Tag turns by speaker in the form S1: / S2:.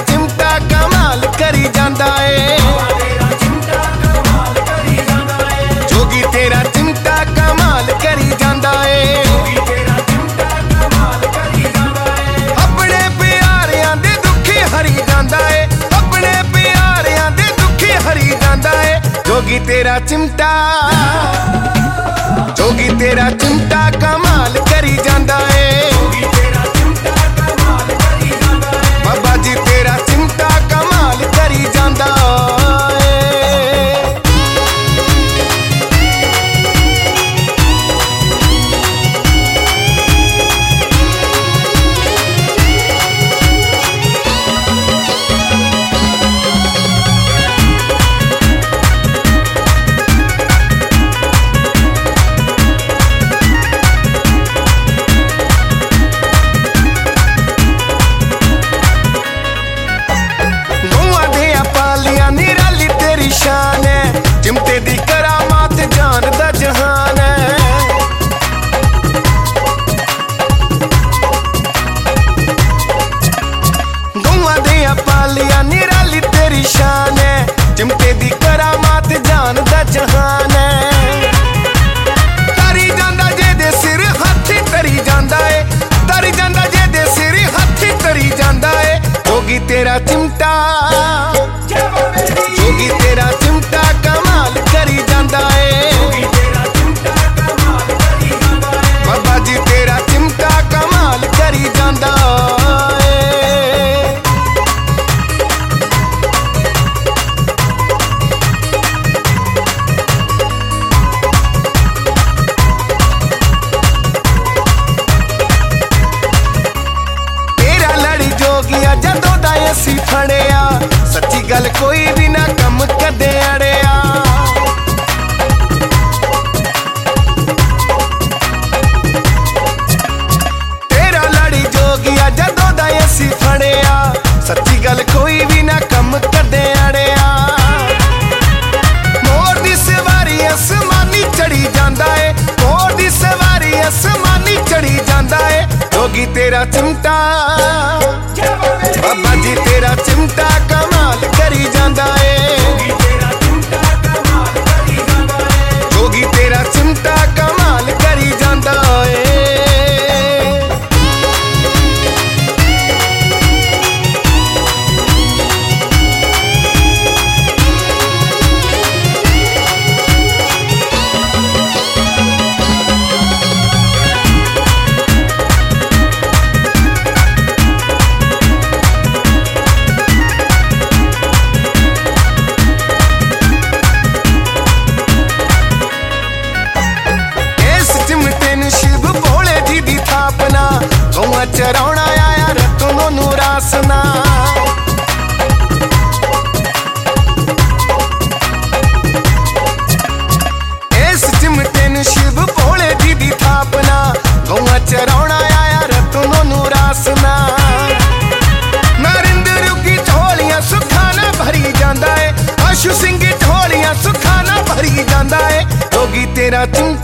S1: चिमटा कमाल करी जांदा ए, जोगी तेरा चिमटा कमाल करी जांदा ए। अपने प्यारियां दे दुखी हरी जांदा ए, अपने प्यारियां दे दुखी हरी जांदा ए। जोगी तेरा चिमटा कमाल करी जांदा ए, बाबा जी तेरा चिमटा कमाल करी जांदा ए। चिमटे दी करामात जान दा जहान है, गौआं दियां पालियां निराली तेरी शान है। चिमटे दी करामात जान दा जहान है। तरी जांदा जेदे सिर हाथी तरी जांदा है, तरी जांदा जेदे सिर हाथी तरी जांदा है। जोगी तेरा चिमटा कमाल करी जांदा ए, बाबा जी तेरा चिमटा कमाल करी जांदा ए। तेरा लड़ी जोगिया जदों दा असीं फड़िया, सच्ची गल कोई भी ना कम कदे अड़िया। तेरा लड़ी जोगिया जदों दा असीं फड़िया, सच्ची गल कोई भी ना कम कदे अड़िया। मोर दी सवारी आसमानी चढ़ी जांदा ए, मोर दी सवारी आसमानी चढ़ी जांदा ए। जोगी तेरा चिमटा, बाबा जी तेरा चिमटा कमाल करी जांदा ए, जोगी तेरा चिमटा कमाल करी जांदा ए। चरौना आया रतनों नू रासना, इस चिमटे नू शिव भोले जी दी थापना। गौआ चरौना आया रतनों नू रासना। नरिंदर की झोलियां सुखाना भरी जांदा है, आशु सिंह झोलियां सुखाना भरी जांदा है। जोगी तेरा चिमटा